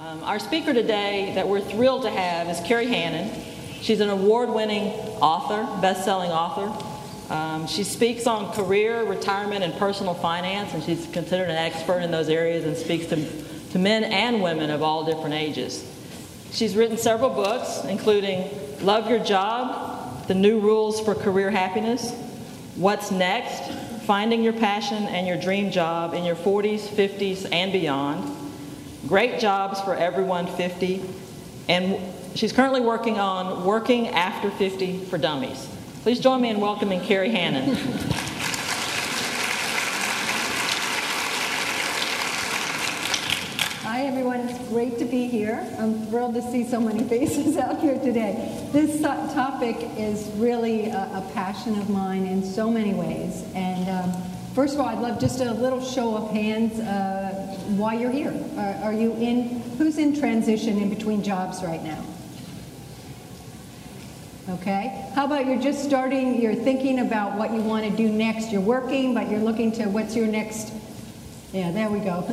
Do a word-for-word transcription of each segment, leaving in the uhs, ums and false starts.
Um, our speaker today that we're thrilled to have is Carrie Hannon. She's an award-winning author, best-selling author. Um, she speaks on career, retirement, and personal finance, and she's considered an expert in those areas and speaks to, to men and women of all different ages. She's written several books, including Love Your Job, The New Rules for Career Happiness, What's Next, Finding Your Passion and Your Dream Job in Your forties, fifties, and Beyond, Great Jobs for Everyone fifty, and she's currently working on Working After fifty for Dummies. Please join me in welcoming Carrie Hannon. Hi, everyone. It's great to be here. I'm thrilled to see so many faces out here today. This topic is really a, a passion of mine in so many ways. And um, first of all, I'd love just a little show of hands uh, why you're here. Are, are you in, who's in transition in between jobs right now? Okay. How about you're just starting, you're thinking about what you want to do next. You're working, but you're looking to what's your next, yeah, there we go.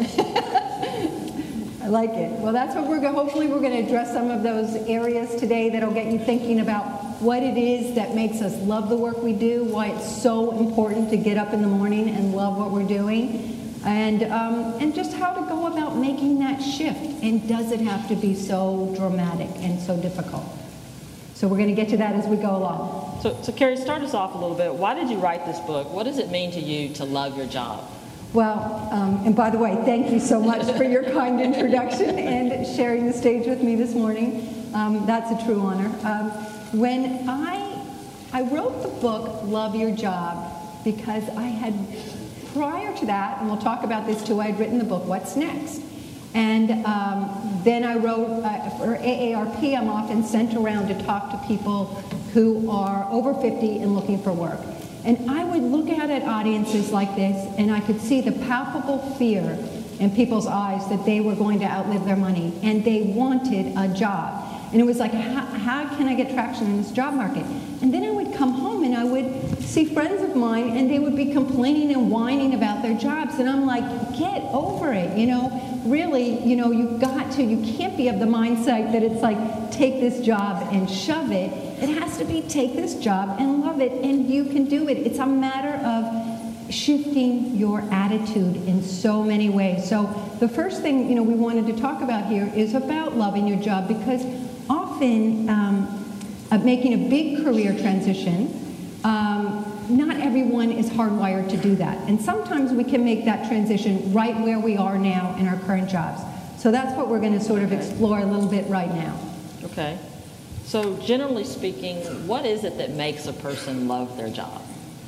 I like it. Well, that's what we're going to, hopefully we're going to address some of those areas today that'll get you thinking about what it is that makes us love the work we do, why it's so important to get up in the morning and love what we're doing, and, um, and just how to go about making that shift. And does it have to be so dramatic and so difficult? So we're going to get to that as we go along. So, so Carrie, start us off a little bit. Why did you write this book? What does it mean to you to love your job? Well, um, and by the way, thank you so much for your kind introduction and sharing the stage with me this morning. Um, that's a true honor. Um, when I, I wrote the book, Love Your Job, because I had, prior to that, and we'll talk about this too, I had written the book, What's Next? And um, then I wrote, uh, for A A R P, I'm often sent around to talk to people who are over fifty and looking for work. And I would look out at audiences like this, and I could see the palpable fear in people's eyes that they were going to outlive their money, and they wanted a job. And it was like, how, how can I get traction in this job market? And then I would come home, and I would see friends of mine, and they would be complaining and whining about their jobs. And I'm like, get over it, you know? Really, you know, you've got to, you can't be of the mindset that it's like, take this job and shove it. It has to be, take this job and love it, and you can do it. It's a matter of shifting your attitude in so many ways. So the first thing, you know, we wanted to talk about here is about loving your job, because often um, uh, making a big career transition, um, not everyone is hardwired to do that. And sometimes we can make that transition right where we are now in our current jobs. So that's what we're going to sort of explore a little bit right now. Okay. So generally speaking, what is it that makes a person love their job?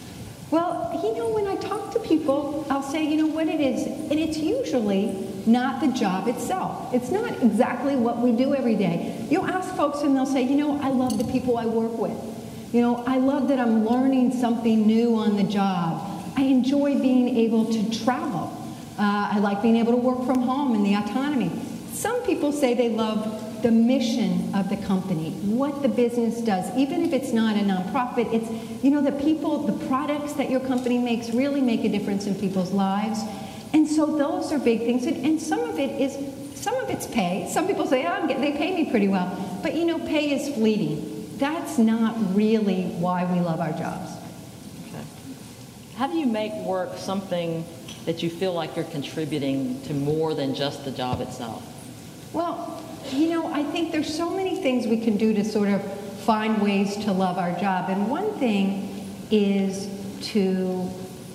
Well, you know, when I talk to people, I'll say, you know, what it is, and it's usually not the job itself. It's not exactly what we do every day. You'll ask folks and they'll say, you know, I love the people I work with. You know, I love that I'm learning something new on the job. I enjoy being able to travel. Uh, I like being able to work from home and the autonomy. Some people say they love the mission of the company, what the business does, even if it's not a nonprofit. It's, you know, the people, the products that your company makes really make a difference in people's lives. And so those are big things. And, and some of it is, some of it's pay. Some people say, oh, I'm getting, they pay me pretty well. But, you know, pay is fleeting. That's not really why we love our jobs. Okay. How do you make work something that you feel like you're contributing to more than just the job itself? Well, you know, I think there's so many things we can do to sort of find ways to love our job. And one thing is to,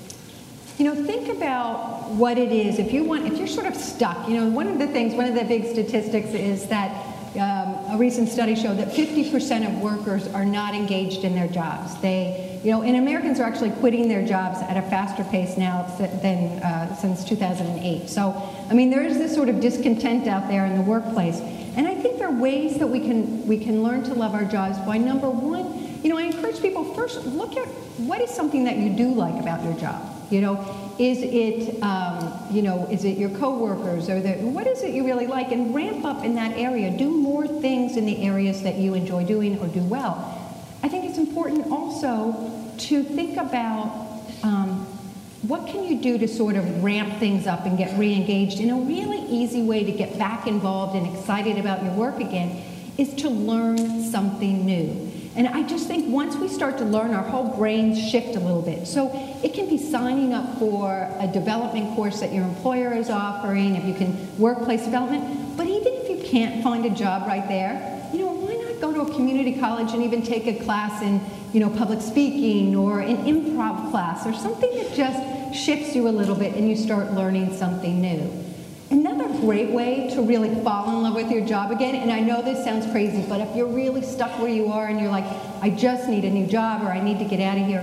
you know, think about what it is. If you want, if you're sort of stuck, you know, one of the things, one of the big statistics is that um, a recent study showed that fifty percent of workers are not engaged in their jobs. They, you know, and Americans are actually quitting their jobs at a faster pace now than uh, since two thousand eight. So, I mean, there is this sort of discontent out there in the workplace. And I think there are ways that we can we can learn to love our jobs by, number one, you know, I encourage people first look at what is something that you do like about your job. You know, is it um, you know, is it your coworkers, or the, what is it you really like, and ramp up in that area. Do more things in the areas that you enjoy doing or do well. I think it's important also to think about um, what can you do to sort of ramp things up and get re-engaged? And a really easy way to get back involved and excited about your work again is to learn something new. And I just think once we start to learn, our whole brains shift a little bit. So it can be signing up for a development course that your employer is offering, if you can, workplace development. But even if you can't find a job right there, you know, why not go to a community college and even take a class in, you know, public speaking or an improv class or something that just shifts you a little bit and you start learning something new. Another great way to really fall in love with your job again, and I know this sounds crazy, but if you're really stuck where you are and you're like, I just need a new job or I need to get out of here,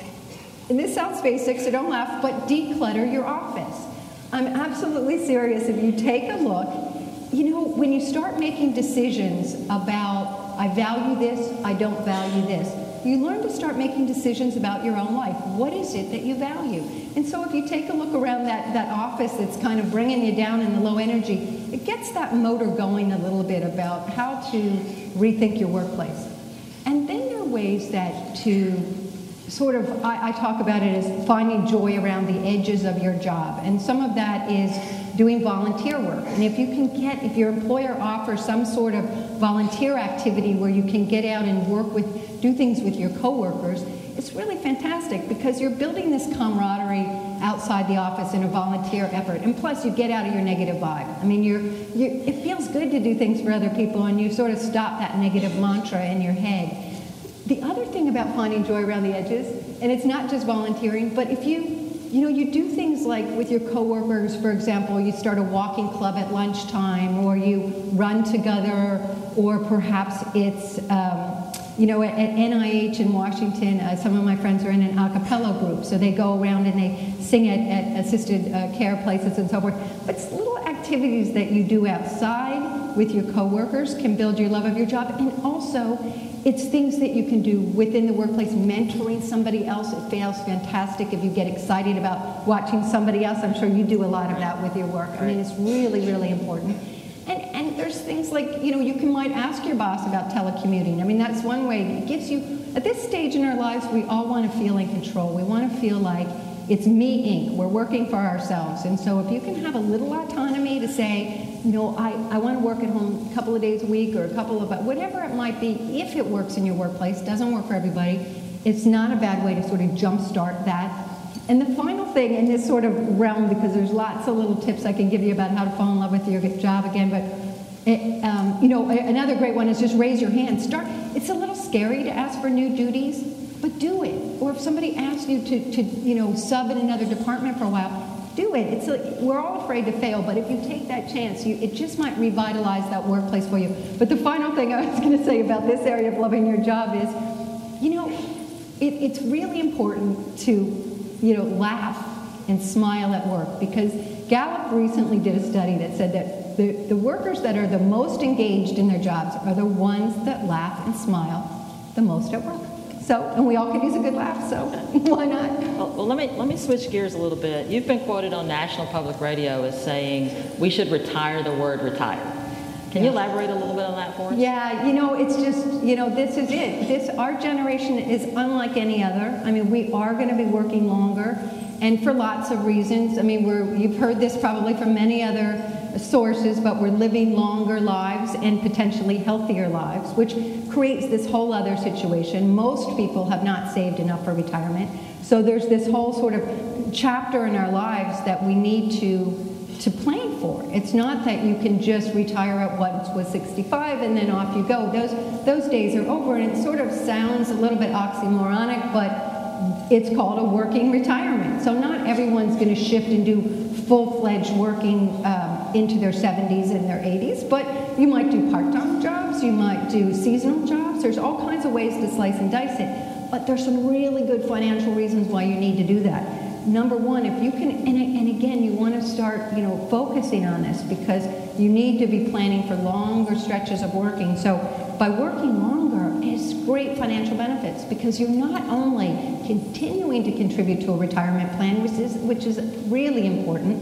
and this sounds basic, so don't laugh, but declutter your office. I'm absolutely serious. If you take a look, you know, when you start making decisions about, I value this, I don't value this, you learn to start making decisions about your own life. What is it that you value? And so if you take a look around that, that office that's kind of bringing you down in the low energy, it gets that motor going a little bit about how to rethink your workplace. And then there are ways that to sort of, I, I talk about it as finding joy around the edges of your job. And some of that is doing volunteer work. And if you can get, if your employer offers some sort of volunteer activity where you can get out and work with, do things with your coworkers, it's really fantastic because you're building this camaraderie outside the office in a volunteer effort. And plus, you get out of your negative vibe. I mean, you're, you're, it feels good to do things for other people, and you sort of stop that negative mantra in your head. The other thing about finding joy around the edges, and it's not just volunteering, but if you, you know, you do things like with your coworkers, for example, you start a walking club at lunchtime, or you run together, or perhaps it's, um, you know, at, at N I H in Washington, uh, some of my friends are in an a cappella group, so they go around and they sing at, at assisted uh, care places and so forth. But it's little activities that you do outside with your coworkers can build your love of your job, and also it's things that you can do within the workplace. Mentoring somebody else, it feels fantastic if you get excited about watching somebody else. I'm sure you do a lot of that with your work. I mean, it's really, really important. And, and there's things like, you know, you can might ask your boss about telecommuting. I mean, that's one way. It gives you, at this stage in our lives, we all want to feel in control. We want to feel like it's me, Incorporated. We're working for ourselves. And so if you can have a little autonomy to say, you know, I, I want to work at home a couple of days a week or a couple of, whatever it might be, if it works in your workplace, doesn't work for everybody, it's not a bad way to sort of jumpstart that. And the final thing in this sort of realm, because there's lots of little tips I can give you about how to fall in love with your job again, but it, um, you know, another great one is just raise your hand. Start. It's a little scary to ask for new duties, but do it. Or if somebody asks you to, to you know, sub in another department for a while, do it. It's like, we're all afraid to fail, but if you take that chance, you, it just might revitalize that workplace for you. But the final thing I was going to say about this area of loving your job is, you know, it, it's really important to, you know, laugh and smile at work, because Gallup recently did a study that said that the, the workers that are the most engaged in their jobs are the ones that laugh and smile the most at work. So, and we all could use a good laugh, so why not? Well, well, let me let me switch gears a little bit. You've been quoted on National Public Radio as saying we should retire the word retire. Can you elaborate a little bit on that for us? Yeah, you know, it's just, you know, this is it. This, our generation is unlike any other. I mean, we are going to be working longer, and for lots of reasons. I mean, we're, you've heard this probably from many other sources, but we're living longer lives and potentially healthier lives, which creates this whole other situation. Most people have not saved enough for retirement. So there's this whole sort of chapter in our lives that we need to to plan for. It's not that you can just retire at what was sixty-five and then off you go. Those those days are over, and it sort of sounds a little bit oxymoronic, but it's called a working retirement. So not everyone's going to shift and do full-fledged working um, into their seventies and their eighties, but you might do part-time jobs, you might do seasonal jobs. There's all kinds of ways to slice and dice it, but there's some really good financial reasons why you need to do that. Number one, if you can, and, and again, you want to start, you know, focusing on this, because you need to be planning for longer stretches of working. So by working longer, it's great financial benefits, because you're not only continuing to contribute to a retirement plan, which is which is really important,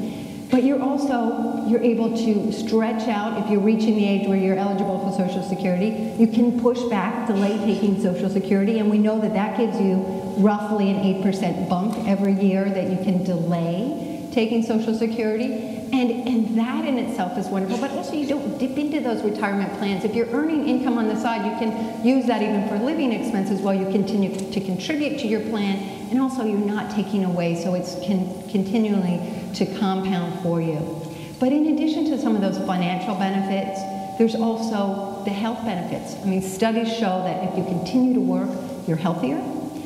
But you're also, you're able to stretch out. If you're reaching the age where you're eligible for Social Security, you can push back, delay taking Social Security, and we know that that gives you roughly an eight percent bump every year that you can delay taking Social Security. And, and that in itself is wonderful, but also you don't dip into those retirement plans. If you're earning income on the side, you can use that even for living expenses while you continue to contribute to your plan, and also you're not taking away, so it's can continually to compound for you. But in addition to some of those financial benefits, there's also the health benefits. I mean, studies show that if you continue to work, you're healthier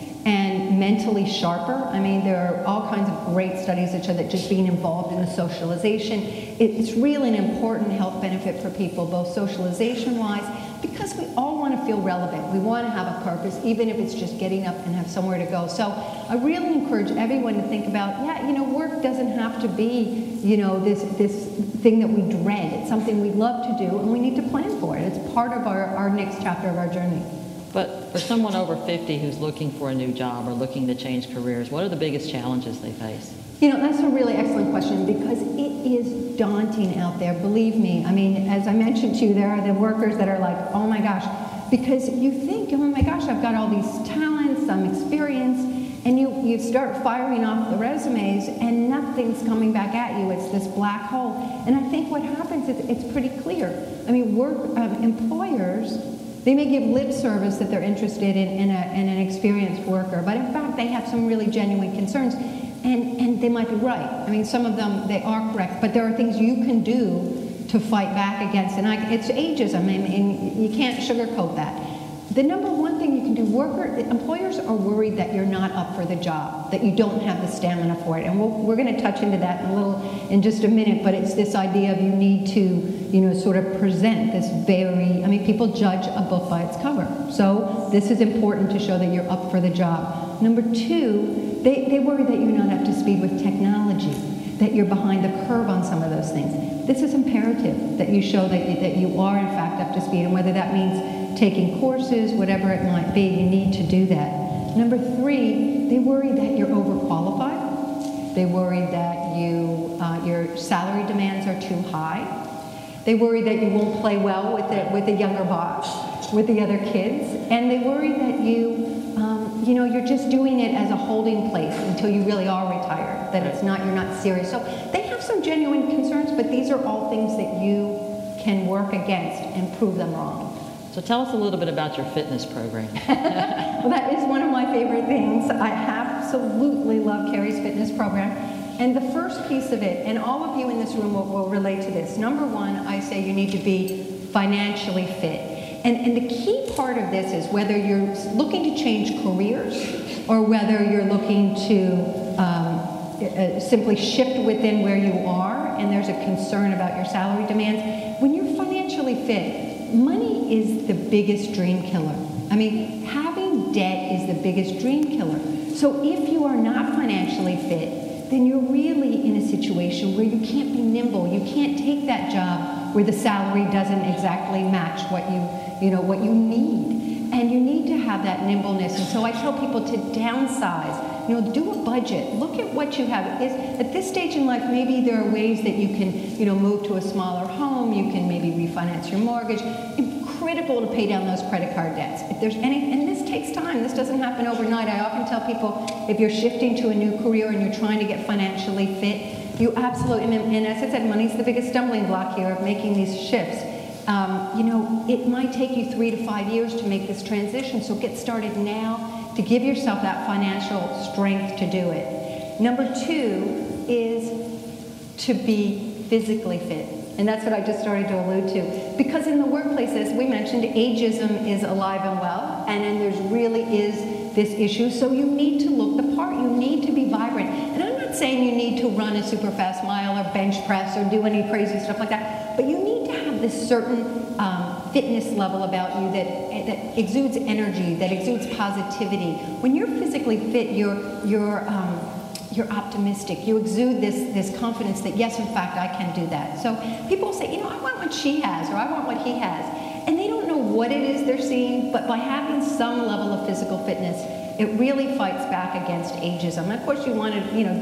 and mentally sharper. I mean, there are all kinds of great studies that show that just being involved in the socialization, it's really an important health benefit for people, both socialization-wise, because we all want to feel relevant. We want to have a purpose, even if it's just getting up and have somewhere to go. So I really encourage everyone to think about, yeah, you know, work doesn't have to be, you know, this, this thing that we dread. It's something we love to do, and we need to plan for it. It's part of our, our next chapter of our journey. But for someone over fifty who's looking for a new job or looking to change careers, what are the biggest challenges they face? You know, that's a really excellent question, because it is daunting out there, believe me. I mean, as I mentioned to you, there are the workers that are like, oh my gosh, because you think, oh my gosh, I've got all these talents, some experience, and you, you start firing off the resumes and nothing's coming back at you. It's this black hole. And I think what happens is it's pretty clear. I mean, work um, employers, they may give lip service that they're interested in, in, a, in an experienced worker, but in fact they have some really genuine concerns, and, and they might be right. I mean, some of them, they are correct, but there are things you can do to fight back against, and I, it's ageism, I mean, and you can't sugarcoat that. The number one thing you can do, worker, employers are worried that you're not up for the job, that you don't have the stamina for it. And we'll, we're going to touch into that in a little, in just a minute, but it's this idea of you need to, you know, sort of present this very, I mean, people judge a book by its cover. So this is important to show that you're up for the job. Number two, they, they worry that you're not up to speed with technology, that you're behind the curve on some of those things. This is imperative, that you show that you, that you are in fact up to speed, and whether that means taking courses, whatever it might be, you need to do that. Number three, they worry that you're overqualified. They worry that you, uh, your salary demands are too high. They worry that you won't play well with the, with the younger boss, with the other kids. And they worry that you, um, you know, you're just doing it as a holding place until you really are retired, that it's not, you're not serious. So they have some genuine concerns, but these are all things that you can work against and prove them wrong. So tell us a little bit about your fitness program. Well, that is one of my favorite things. I absolutely love Carrie's fitness program. And the first piece of it, and all of you in this room will, will relate to this. Number one, I say you need to be financially fit. And, and the key part of this is whether you're looking to change careers or whether you're looking to um, uh, simply shift within where you are and there's a concern about your salary demands. When you're financially fit, money is the biggest dream killer. I mean, having debt is the biggest dream killer. So if you are not financially fit, then you're really in a situation where you can't be nimble. You can't take that job where the salary doesn't exactly match what you, you know, what you need. And you need to have that nimbleness. And so I tell people to downsize. You know, do a budget. Look at what you have. Is, at this stage in life, maybe there are ways that you can, you know, move to a smaller home. You can maybe refinance your mortgage. It's critical to pay down those credit card debts. If there's any, and this takes time. This doesn't happen overnight. I often tell people, if you're shifting to a new career and you're trying to get financially fit, you absolutely, and, and as I said, money's the biggest stumbling block here of making these shifts. Um, you know, it might take you three to five years to make this transition, so get started now to give yourself that financial strength to do it. Number two is to be physically fit. And that's what I just started to allude to. Because in the workplace, as we mentioned, ageism is alive and well, and then there's really is this issue, so you need to look the part. You need to be vibrant. And I'm not saying you need to run a super fast mile or bench press or do any crazy stuff like that, but you need to have this certain um, fitness level about you that, that exudes energy, that exudes positivity. When you're physically fit, you're, you're, um, you're optimistic. You exude this, this confidence that, yes, in fact, I can do that. So people say, you know, I want what she has, or I want what he has. And they don't know what it is they're seeing, but by having some level of physical fitness, it really fights back against ageism. And of course, you want to, you know,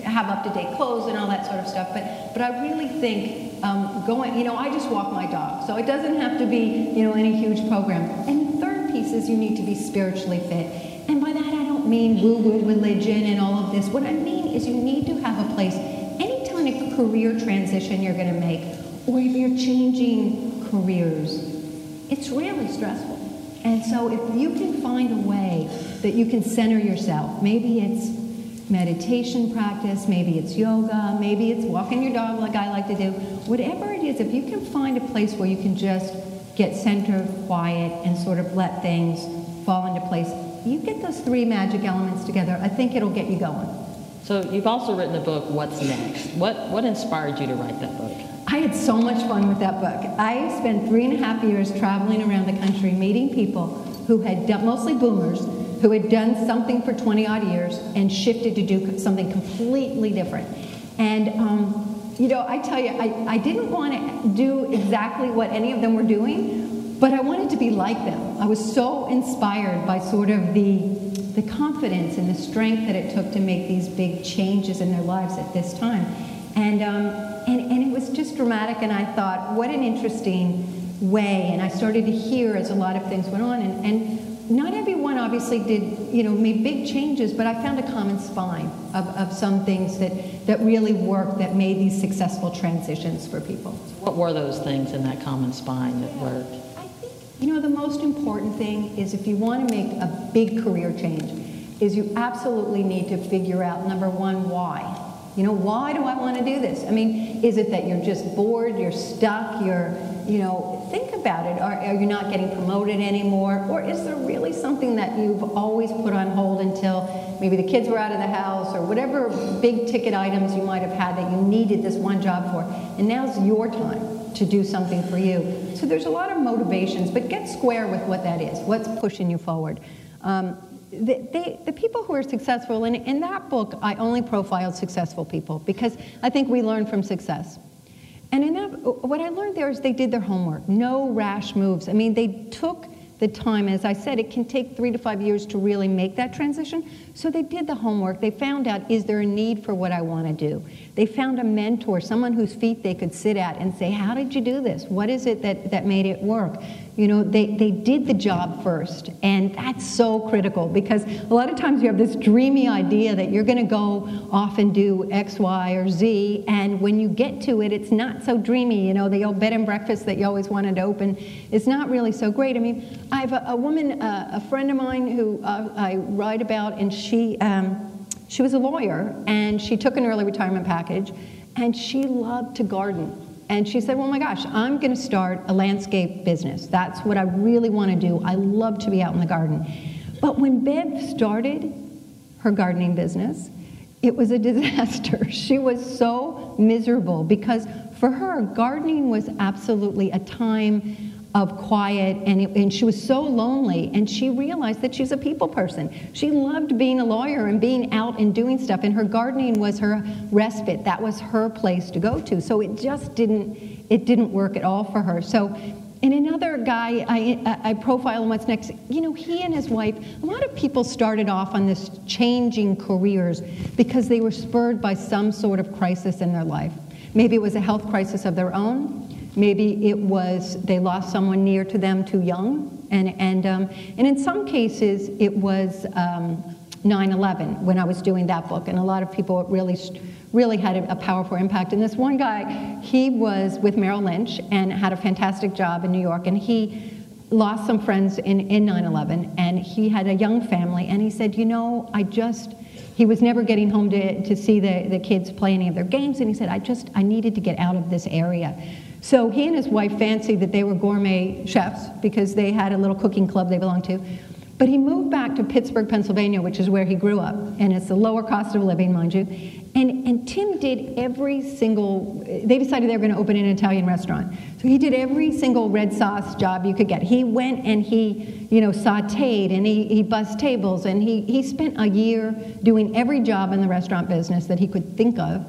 have up-to-date clothes and all that sort of stuff. But but I really think um, going, you know, I just walk my dog, so it doesn't have to be, you know, any huge program. And the third piece is you need to be spiritually fit. And by that I don't mean woo-woo religion and all of this. What I mean is you need to have a place, any kind of career transition you're going to make, or if you're changing careers, it's really stressful. And so if you can find a way that you can center yourself, maybe it's meditation practice, maybe it's yoga, maybe it's walking your dog like I like to do, whatever it is, if you can find a place where you can just get centered, quiet, and sort of let things fall into place, you get those three magic elements together, I think it'll get you going. So you've also written a book, What's Next? What, what inspired you to write that book? I had so much fun with that book. I spent three and a half years traveling around the country meeting people who had done, mostly boomers, who had done something for twenty odd years and shifted to do something completely different. And, um, you know, I tell you, I, I didn't want to do exactly what any of them were doing, but I wanted to be like them. I was so inspired by sort of the, the confidence and the strength that it took to make these big changes in their lives at this time. And, um, and, and it was just dramatic, and I thought, what an interesting way. And I started to hear as a lot of things went on, and, and not everyone obviously did, you know, made big changes, but I found a common spine of, of some things that, that really worked, that made these successful transitions for people. What were those things in that common spine that worked? I think, you know, the most important thing is if you want to make a big career change, is you absolutely need to figure out, number one, why. You know, why do I want to do this? I mean, is it that you're just bored, you're stuck, you're, you know, think about it. Are, are you not getting promoted anymore? Or is there really something that you've always put on hold until maybe the kids were out of the house, or whatever big ticket items you might have had that you needed this one job for, and now's your time to do something for you. So there's a lot of motivations, but get square with what that is, what's pushing you forward. Um, The, they, the people who are successful, and in that book, I only profiled successful people because I think we learn from success. And in that, what I learned there is they did their homework. No rash moves. I mean, they took the time. As I said, it can take three to five years to really make that transition. So they did the homework. They found out, is there a need for what I want to do? They found a mentor, someone whose feet they could sit at and say, how did you do this? What is it that, that made it work? You know, they, they did the job first, and that's so critical because a lot of times you have this dreamy idea that you're going to go off and do X, Y, or Z, and when you get to it, it's not so dreamy. You know, the old bed and breakfast that you always wanted to open is not really so great. I mean, I have a, a woman, uh, a friend of mine who uh, I write about, and she, um, she was a lawyer, and she took an early retirement package, and she loved to garden. And she said, well, my gosh, I'm going to start a landscape business. That's what I really want to do. I love to be out in the garden. But when Bev started her gardening business, it was a disaster. She was so miserable because for her, gardening was absolutely a time of quiet, and, it, and she was so lonely, and she realized that she's a people person. She loved being a lawyer and being out and doing stuff, and her gardening was her respite. That was her place to go to. So it just didn't, it didn't work at all for her. So, and another guy, I, I profile him, What's Next, you know, he and his wife, a lot of people started off on this changing careers because they were spurred by some sort of crisis in their life. Maybe it was a health crisis of their own. Maybe it was they lost someone near to them too young, and and um, and in some cases it was um, nine eleven when I was doing that book, and a lot of people really really had a, a powerful impact. And this one guy, he was with Merrill Lynch and had a fantastic job in New York, and he lost some friends in in nine eleven, and he had a young family, and he said, you know, I just. He was never getting home to, to see the, the kids play any of their games, and he said, I just, I needed to get out of this area. So he and his wife fancied that they were gourmet chefs because they had a little cooking club they belonged to. But he moved back to Pittsburgh, Pennsylvania, which is where he grew up, and it's the lower cost of living, mind you. And, and Tim did every single, they decided they were going to open an Italian restaurant. So he did every single red sauce job you could get. He went and he, you know, sauteed, and he, he bussed tables, and he, he spent a year doing every job in the restaurant business that he could think of.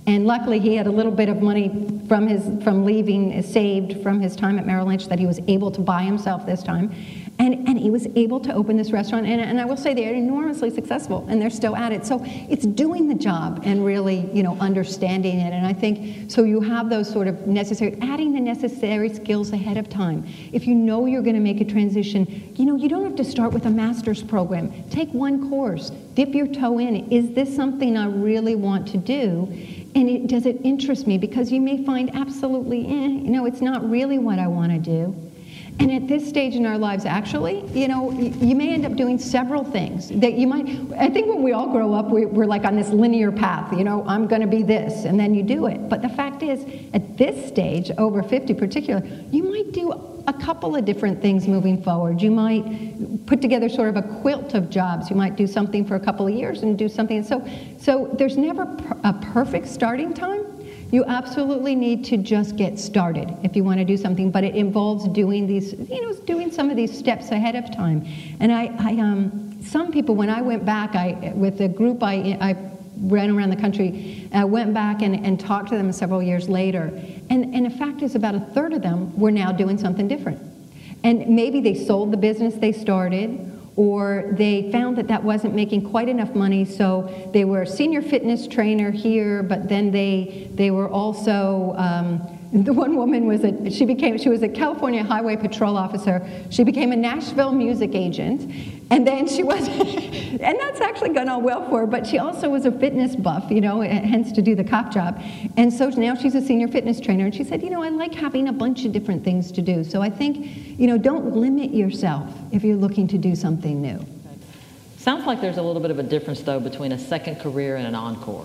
And luckily, he had a little bit of money from his from leaving, saved from his time at Merrill Lynch, that he was able to buy himself this time. And, and he was able to open this restaurant. And, and I will say they're enormously successful, and they're still at it. So it's doing the job and really, you know, understanding it. And I think, so you have those sort of necessary, adding the necessary skills ahead of time. If you know you're going to make a transition, you know, you don't have to start with a master's program. Take one course, dip your toe in. Is this something I really want to do? And it, does it interest me? Because you may find absolutely, eh, you know, it's not really what I want to do. And at this stage in our lives, actually, you know, you may end up doing several things that you might, I think when we all grow up, we, we're like on this linear path, you know, I'm going to be this, and then you do it. But the fact is, at this stage, over fifty particularly, you might do a couple of different things moving forward. You might put together sort of a quilt of jobs. You might do something for a couple of years and do something. So, so there's never a perfect starting time. You absolutely need to just get started if you want to do something, but it involves doing these, you know, doing some of these steps ahead of time. And I, I um, some people, when I went back, I with the group I, I ran around the country, I went back and, and talked to them several years later, and, and the fact is about a third of them were now doing something different. And maybe they sold the business they started, or they found that that wasn't making quite enough money, so they were a senior fitness trainer here, but then they they were also, um, the one woman was a, she became, she was a California Highway Patrol officer, she became a Nashville music agent, and then she was, and that's actually gone all well for her, but she also was a fitness buff, you know, hence to do the cop job, and so now she's a senior fitness trainer, and she said, you know, I like having a bunch of different things to do, so I think, you know, don't limit yourself if you're looking to do something new. Sounds like there's a little bit of a difference, though, between a second career and an encore.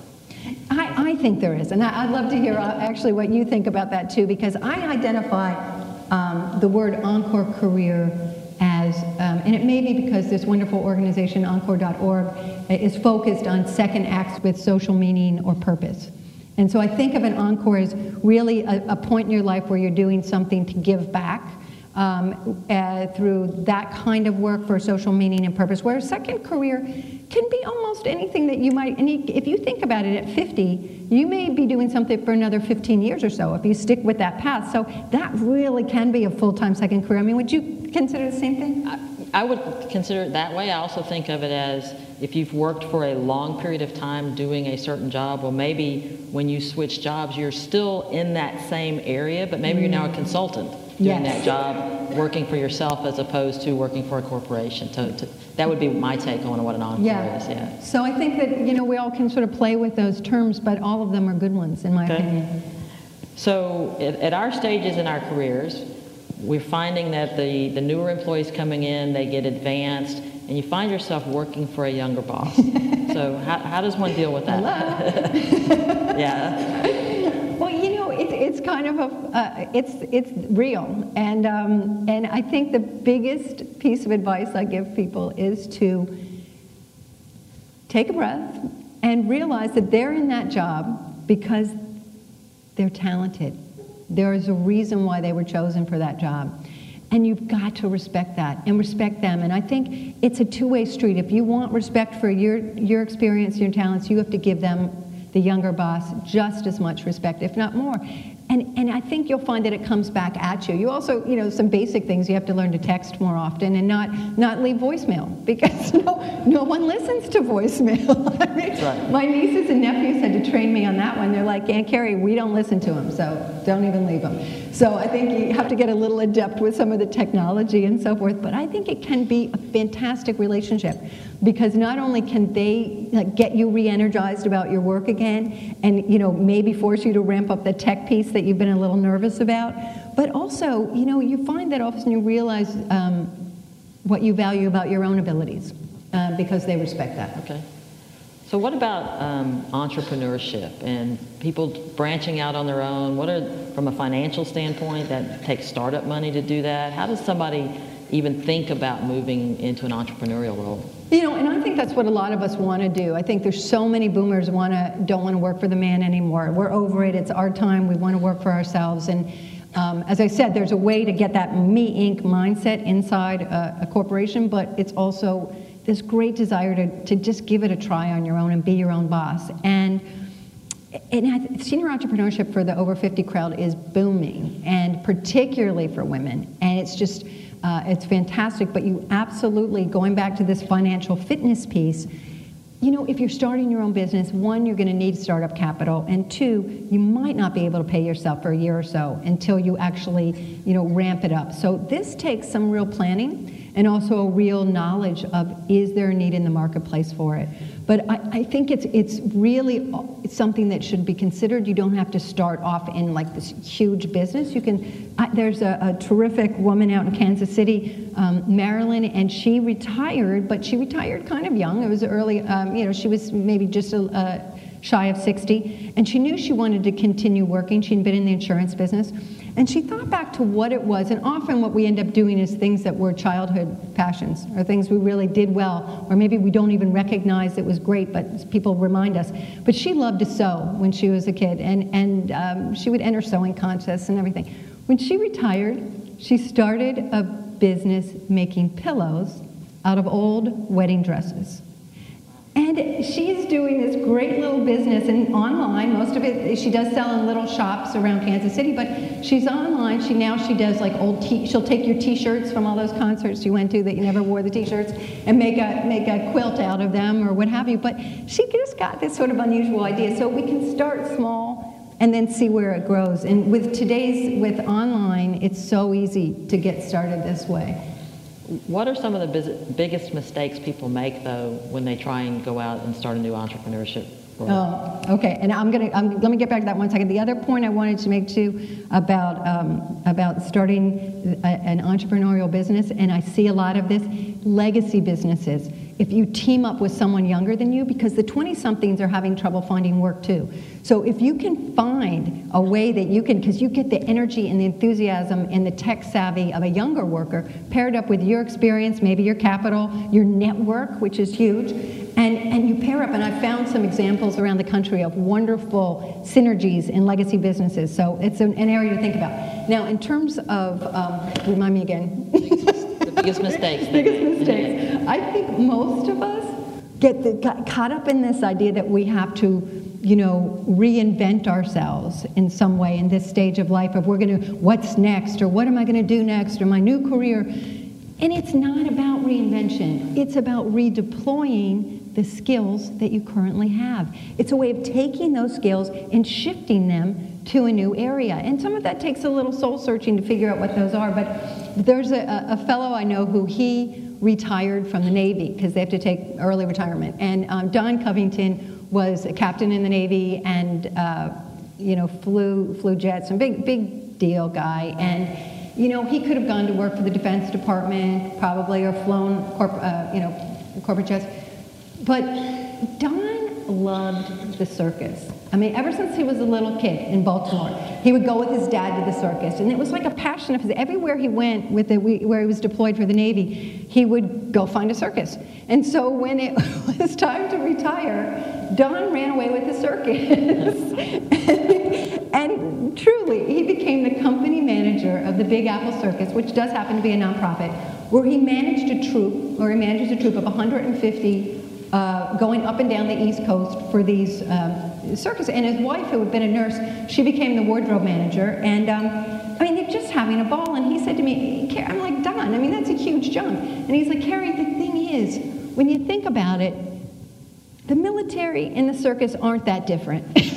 I, I think there is, and I, I'd love to hear uh, actually what you think about that too, because I identify um, the word encore career as, um, and it may be because this wonderful organization, encore dot org, is focused on second acts with social meaning or purpose. And so I think of an encore as really a, a point in your life where you're doing something to give back um, uh, through that kind of work for social meaning and purpose, where a second career can be almost anything that you might, and if you think about it at fifty, you may be doing something for another fifteen years or so if you stick with that path. So that really can be a full-time second career. I mean, would you consider the same thing? I, I would consider it that way. I also think of it as if you've worked for a long period of time doing a certain job, well, maybe when you switch jobs, you're still in that same area, but maybe mm. you're now a consultant doing yes. that job, working for yourself as opposed to working for a corporation. To, to, that would be my take on what an encore yeah. is. Yeah. So I think that, you know, we all can sort of play with those terms, but all of them are good ones, in my okay. opinion. So at, at our stages in our careers, we're finding that the, the newer employees coming in, they get advanced, and you find yourself working for a younger boss. So how, how does one deal with that? Hello. yeah. Well, you know, it, it's kind of a, uh, it's it's real, and um, and I think the biggest piece of advice I give people is to take a breath and realize that they're in that job because they're talented. There is a reason why they were chosen for that job. And you've got to respect that and respect them. And I think it's a two-way street. If you want respect for your, your experience, your talents, you have to give them, the younger boss, just as much respect, if not more. And and I think you'll find that it comes back at you. You also, you know, some basic things, you have to learn to text more often and not not leave voicemail, because no no one listens to voicemail. I mean, right. My nieces and nephews had to train me on that one. They're like, Aunt Carrie, we don't listen to them, so don't even leave them. So I think you have to get a little adept with some of the technology and so forth, but I think it can be a fantastic relationship, because not only can they like, get you re-energized about your work again and, you know, maybe force you to ramp up the tech piece that you've been a little nervous about, but also, you know, you find that often you realize um, what you value about your own abilities uh, because they respect that. Okay. So what about um, entrepreneurship and people branching out on their own? What are, from a financial standpoint, that takes startup money to do that? How does somebody even think about moving into an entrepreneurial role? You know, and I think that's what a lot of us want to do. I think there's so many boomers want to don't want to work for the man anymore. We're over it. It's our time. We want to work for ourselves. And um, as I said, there's a way to get that me Incorporated mindset inside a, a corporation, but it's also this great desire to, to just give it a try on your own and be your own boss. And and I, senior entrepreneurship for the over fifty crowd is booming, and particularly for women. And it's just, uh, it's fantastic. But you absolutely, going back to this financial fitness piece, you know, if you're starting your own business, one, you're going to need startup capital, and two, you might not be able to pay yourself for a year or so until you actually, you know, ramp it up. So this takes some real planning and also a real knowledge of, is there a need in the marketplace for it? But I, I think it's it's really it's something that should be considered. You don't have to start off in like this huge business. You can. I, there's a, a terrific woman out in Kansas City, um, Marilyn, and she retired, but she retired kind of young. It was early. Um, you know, she was maybe just a, uh, shy of sixty, and she knew she wanted to continue working. She'd been in the insurance business. And she thought back to what it was, and often what we end up doing is things that were childhood passions, or things we really did well, or maybe we don't even recognize it was great, but people remind us. But she loved to sew when she was a kid, and, and um, she would enter sewing contests and everything. When she retired, she started a business making pillows out of old wedding dresses. And she's doing this great little business, and online, most of it, she does sell in little shops around Kansas City, but she's online. She now she does like old, t- she'll take your t-shirts from all those concerts you went to that you never wore the t-shirts and make a, make a quilt out of them or what have you. But she just got this sort of unusual idea. So we can start small and then see where it grows. And with today's, with online, it's so easy to get started this way. What are some of the biz- biggest mistakes people make, though, when they try and go out and start a new entrepreneurship role? Oh, okay. And I'm gonna I'm, let me get back to that one second. The other point I wanted to make too about um, about starting a, an entrepreneurial business, and I see a lot of this, legacy businesses. If you team up with someone younger than you, because the twenty-somethings are having trouble finding work too. So if you can find a way that you can, because you get the energy and the enthusiasm and the tech savvy of a younger worker, paired up with your experience, maybe your capital, your network, which is huge, and, and you pair up, and I found some examples around the country of wonderful synergies in legacy businesses. So it's an, an area to think about. Now, in terms of, um, remind me again. Biggest mistakes. Biggest mistakes. I think most of us get the, got caught up in this idea that we have to, you know, reinvent ourselves in some way in this stage of life. Of we're going to, what's next, or what am I going to do next, or my new career. And it's not about reinvention. It's about redeploying the skills that you currently have. It's a way of taking those skills and shifting them to a new area. And some of that takes a little soul searching to figure out what those are. But there's a, a fellow I know who he retired from the Navy because they have to take early retirement. And um, Don Covington was a captain in the Navy and uh, you know flew flew jets, and big big deal guy. And you know he could have gone to work for the Defense Department probably, or flown corp, uh, you know corporate jets. But Don loved the circus. I mean, ever since he was a little kid in Baltimore, he would go with his dad to the circus, and it was like a passion of his. Everywhere he went, with the, where he was deployed for the Navy, he would go find a circus. And so when it was time to retire, Don ran away with the circus, and, and truly, he became the company manager of the Big Apple Circus, which does happen to be a nonprofit, where he managed a troupe, or he manages a troupe of one hundred fifty. Uh, going up and down the East Coast for these um, circus. And his wife, who had been a nurse, she became the wardrobe manager. And um, I mean, they're just having a ball. And he said to me, I'm like, Don, I mean, that's a huge jump. And he's like, Carrie, the thing is, when you think about it, the military and the circus aren't that different. And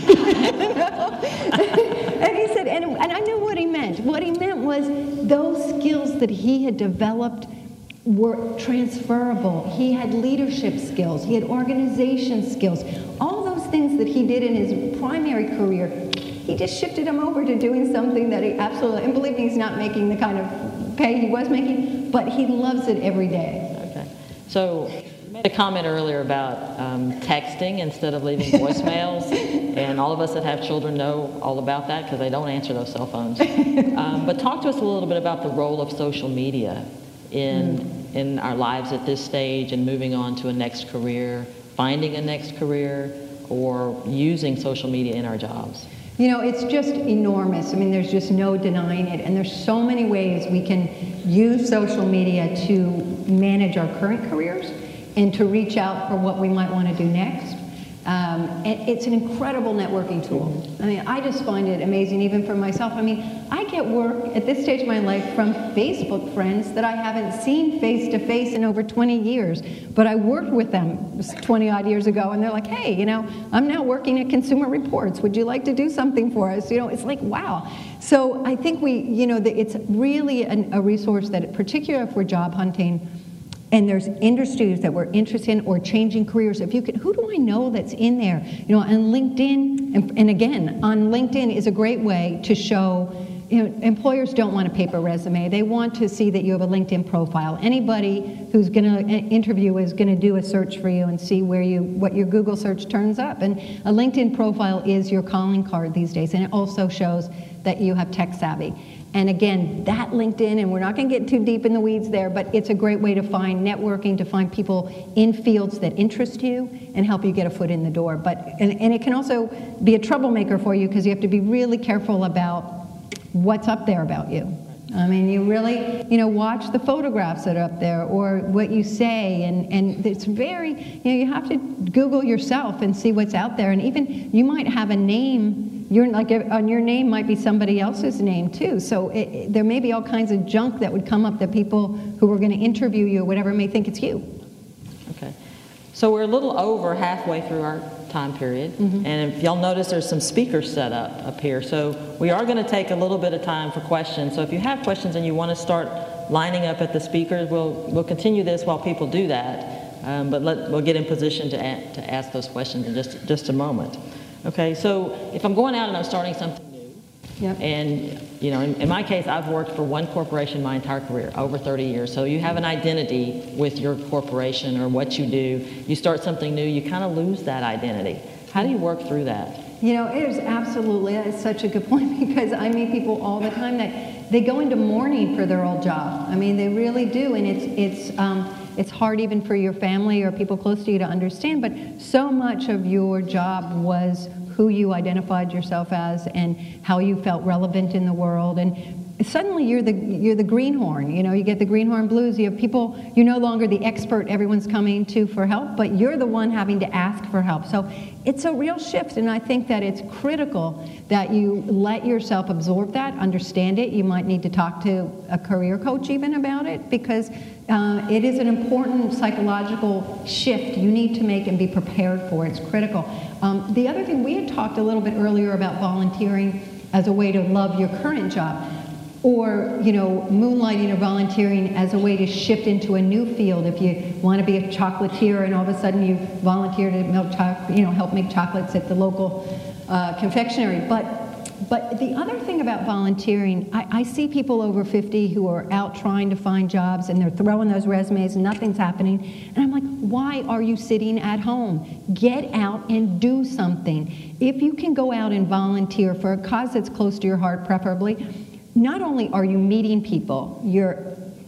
he said, and, and I knew what he meant. What he meant was those skills that he had developed were transferable. He had leadership skills. He had organization skills. All those things that he did in his primary career, he just shifted them over to doing something that he absolutely, and believe me, he's not making the kind of pay he was making, but he loves it every day. Okay. So you made a comment earlier about um, texting instead of leaving voicemails, and all of us that have children know all about that because they don't answer those cell phones. Um, but talk to us a little bit about the role of social media in mm. in our lives at this stage, and moving on to a next career, finding a next career, or using social media in our jobs. You know, it's just enormous. I mean, there's just no denying it. And there's so many ways we can use social media to manage our current careers and to reach out for what we might want to do next. Um, and it's an incredible networking tool. I mean, I just find it amazing, even for myself. I mean, I get work at this stage of my life from Facebook friends that I haven't seen face to face in over twenty years, but I worked with them twenty odd years ago, and they're like, hey, you know, I'm now working at Consumer Reports. Would you like to do something for us? You know, it's like, wow. So I think we, you know, it's really an, a resource that, particularly if we're job hunting, and there's industries that we're interested in or changing careers. If you could, who do I know that's in there? You know, on LinkedIn, and, and again, on LinkedIn is a great way to show, you know, employers don't want a paper resume. They want to see that you have a LinkedIn profile. Anybody who's going to interview is going to do a search for you and see where you, what your Google search turns up. And a LinkedIn profile is your calling card these days, and it also shows that you have tech savvy. And again, that LinkedIn, and we're not going to get too deep in the weeds there, but it's a great way to find networking, to find people in fields that interest you and help you get a foot in the door. But and, and it can also be a troublemaker for you, because you have to be really careful about what's up there about you. I mean, you really, you know, watch the photographs that are up there, or what you say, and, and it's very, you know, you have to Google yourself and see what's out there. And even, you might have a name, you're like, on your name might be somebody else's name too. So it, it, there may be all kinds of junk that would come up that people who are going to interview you or whatever may think it's you. Okay. So we're a little over halfway through our time period, mm-hmm. and if y'all notice, there's some speakers set up up here. So we are going to take a little bit of time for questions. So if you have questions and you want to start lining up at the speakers, we'll we'll continue this while people do that. Um, but let, we'll get in position to a, to ask those questions in just just a moment. Okay. So if I'm going out and I'm starting something new, yep. and you know, in, in my case, I've worked for one corporation my entire career, over thirty years. So you have an identity with your corporation or what you do. You start something new, you kind of lose that identity. How do you work through that? You know, it is absolutely, that is such a good point, because I meet people all the time that they go into mourning for their old job. I mean, they really do, and it's it's um, it's hard even for your family or people close to you to understand. But so much of your job was who you identified yourself as and how you felt relevant in the world. And suddenly you're the you're the greenhorn. You know, you get the greenhorn blues. You have people, you're no longer the expert everyone's coming to for help, but you're the one having to ask for help. So it's a real shift, and I think that it's critical that you let yourself absorb that, understand it. You might need to talk to a career coach even about it, because uh, it is an important psychological shift you need to make and be prepared for. It's critical. Um, the other thing, we had talked a little bit earlier about volunteering as a way to love your current job, or, you know, moonlighting or volunteering as a way to shift into a new field. If you want to be a chocolatier and all of a sudden you volunteer to milk cho- you know, help make chocolates at the local uh, confectionery. But but the other thing about volunteering, I, I see people over fifty who are out trying to find jobs, and they're throwing those resumes and nothing's happening. And I'm like, why are you sitting at home? Get out and do something. If you can go out and volunteer for a cause that's close to your heart, preferably, not only are you meeting people, you're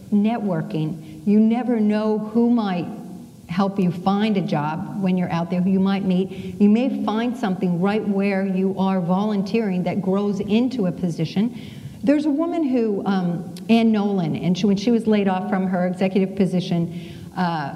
networking. You never know who might help you find a job when you're out there, who you might meet. You may find something right where you are volunteering that grows into a position. There's a woman who, um, Ann Nolan, and she, when she was laid off from her executive position, uh,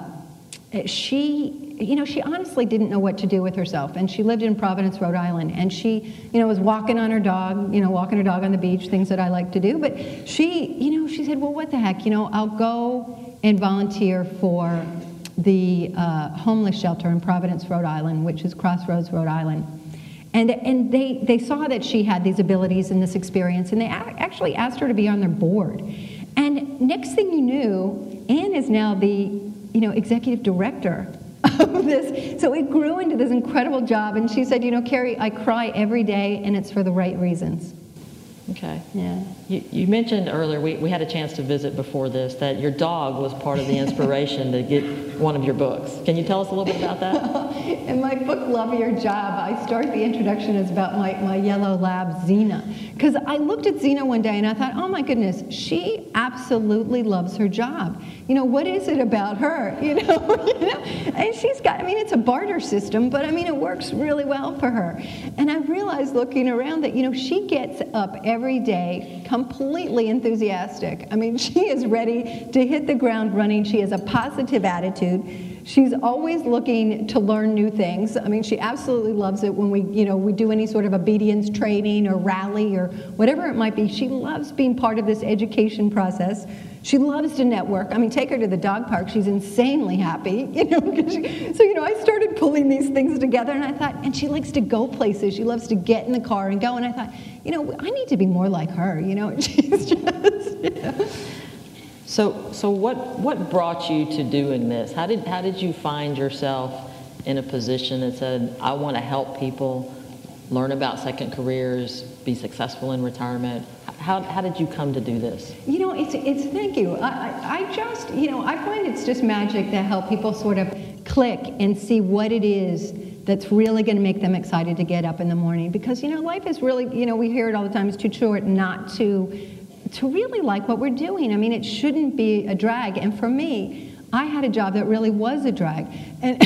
she you know, she honestly didn't know what to do with herself, and she lived in Providence, Rhode Island, and she, you know, was walking on her dog, you know, walking her dog on the beach, things that I like to do, but she, you know, she said, well, what the heck, you know, I'll go and volunteer for the uh, homeless shelter in Providence, Rhode Island, which is Crossroads, Rhode Island. And, and they, they saw that she had these abilities and this experience, and they a- actually asked her to be on their board. And next thing you knew, Ann is now the, you know, executive director of this. So it grew into this incredible job, and she said, you know, Carrie, I cry every day, and it's for the right reasons. Okay. Yeah. You, you mentioned earlier, we, we had a chance to visit before this, that your dog was part of the inspiration to get one of your books. Can you tell us a little bit about that? In my book, Love Your Job, I start the introduction as about my, my yellow lab, Xena. Because I looked at Xena one day and I thought, oh my goodness, she absolutely loves her job. You know, what is it about her? You know, you know? And she's got, I mean, it's a barter system, but I mean, it works really well for her. And I realized looking around that, you know, she gets up every day completely enthusiastic. I mean, she is ready to hit the ground running. She has a positive attitude. She's always looking to learn new things. I mean, she absolutely loves it when we, you know, we do any sort of obedience training or rally or whatever it might be. She loves being part of this education process. She loves to network. I mean, take her to the dog park. She's insanely happy, you know. 'Cause she, so, you know, I started pulling these things together, and I thought, and she likes to go places. She loves to get in the car and go. And I thought, you know, I need to be more like her, you know. She's just, you know. So, so what what brought you to doing this? How did how did you find yourself in a position that said, I want to help people learn about second careers, be successful in retirement? How how did you come to do this? You know, it's it's thank you. I, I I just, you know, I find it's just magic to help people sort of click and see what it is that's really going to make them excited to get up in the morning. Because, you know, life is really, you know, we hear it all the time, it's too short not to to really like what we're doing. I mean, it shouldn't be a drag. And for me, I had a job that really was a drag. And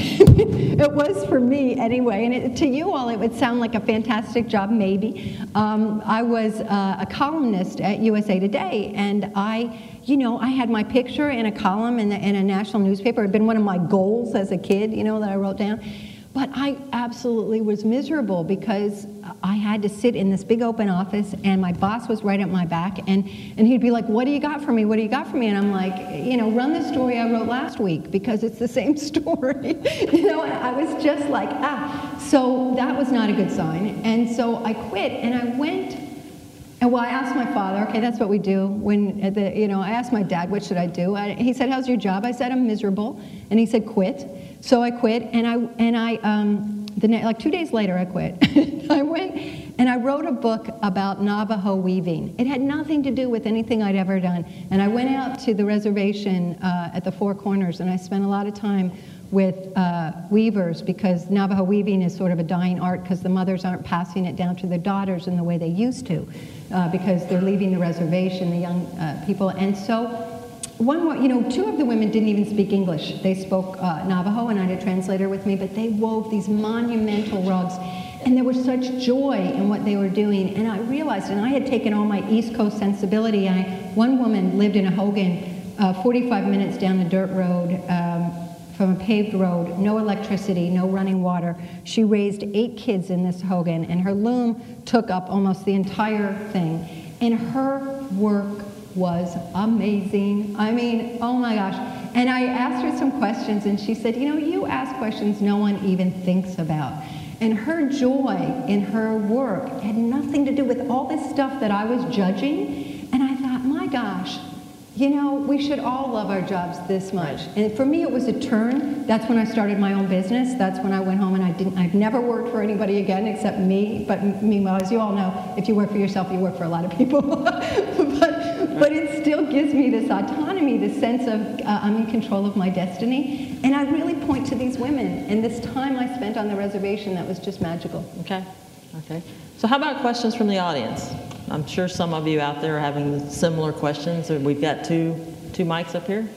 it was for me anyway. And it, to you all, it would sound like a fantastic job, maybe. Um, I was uh, a columnist at U S A Today, and I, you know, I had my picture in a column in, the, in a national newspaper. It had been one of my goals as a kid, you know, that I wrote down. But I absolutely was miserable because I had to sit in this big open office, and my boss was right at my back, and, and he'd be like, what do you got for me? What do you got for me? And I'm like, you know, run the story I wrote last week because it's the same story. You know, and I was just like, ah. So that was not a good sign. And so I quit, and I went, and well, I asked my father, okay, that's what we do. When, at the, you know, I asked my dad, what should I do? I, he said, how's your job? I said, I'm miserable. And he said, quit. So I quit, and I, and I um, the like two days later, I quit. I went and I wrote a book about Navajo weaving. It had nothing to do with anything I'd ever done. And I went out to the reservation uh, at the Four Corners, and I spent a lot of time with uh, weavers, because Navajo weaving is sort of a dying art because the mothers aren't passing it down to their daughters in the way they used to, uh, because they're leaving the reservation, the young uh, people. And so One, you know, two of the women didn't even speak English. They spoke uh, Navajo, and I had a translator with me, but they wove these monumental rugs, and there was such joy in what they were doing. And I realized, and I had taken all my East Coast sensibility. I, one woman lived in a Hogan, uh, forty-five minutes down the dirt road um, from a paved road, no electricity, no running water. She raised eight kids in this Hogan, and her loom took up almost the entire thing. And her work was amazing. I mean, oh my gosh. And I asked her some questions, and she said, you know, you ask questions no one even thinks about. And her joy in her work had nothing to do with all this stuff that I was judging. And I thought, my gosh, you know, we should all love our jobs this much. And for me, it was a turn. That's when I started my own business. That's when I went home, and I didn't, I've never worked for anybody again except me. But meanwhile, as you all know, if you work for yourself, you work for a lot of people. but, but it still gives me this autonomy, this sense of uh, I'm in control of my destiny. And I really point to these women and this time I spent on the reservation that was just magical. Okay. Okay. So how about questions from the audience? I'm sure some of you out there are having similar questions. We've got two two mics up here.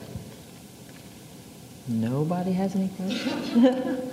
Nobody has any questions?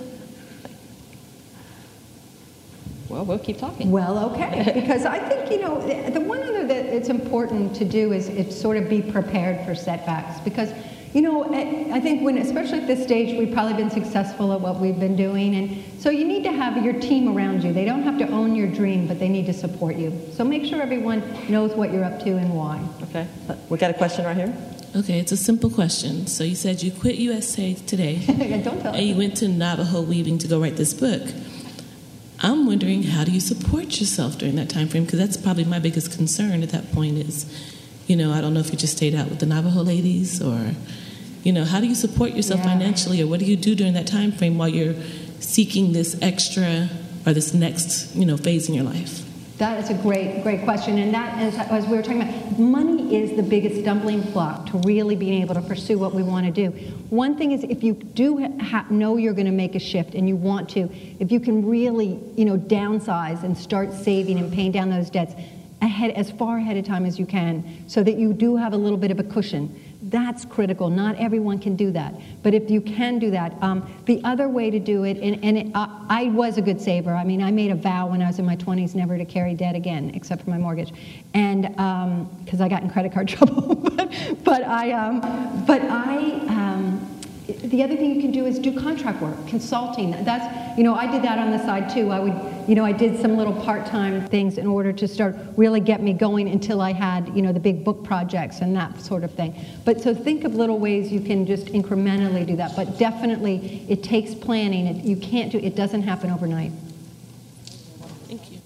Well, we'll keep talking. Well, okay, because I think, you know, the, the one other that it's important to do is it's sort of be prepared for setbacks, because, you know, I think when, especially at this stage, we've probably been successful at what we've been doing, and so you need to have your team around you. They don't have to own your dream, but they need to support you. So make sure everyone knows what you're up to and why. Okay, we got a question right here. Okay, it's a simple question. So you said you quit U S A Today, Don't tell and you went to Navajo Weaving to go write this book. I'm wondering, how do you support yourself during that time frame? Because that's probably my biggest concern at that point is, you know, I don't know if you just stayed out with the Navajo ladies, or, you know, how do you support yourself yeah. financially, or what do you do during that time frame while you're seeking this extra or this next, you know, phase in your life? That is a great, great question. And that is, as we were talking about, money is the biggest stumbling block to really being able to pursue what we want to do. One thing is, if you do ha- know you're going to make a shift and you want to, if you can really, you know, downsize and start saving and paying down those debts ahead, as far ahead of time as you can, so that you do have a little bit of a cushion. That's critical. Not everyone can do that. But if you can do that, um, the other way to do it, and, and it, uh, I was a good saver. I mean, I made a vow when I was in my twenties never to carry debt again, except for my mortgage, and because um, I got in credit card trouble. but, but I, um, but I, um, the other thing you can do is do contract work, consulting. That's, you know, I did that on the side too. I would, you know, I did some little part-time things in order to start really get me going until I had, you know, the big book projects and that sort of thing. But so think of little ways you can just incrementally do that. But definitely it takes planning. It, you can't do, it doesn't happen overnight. Thank you.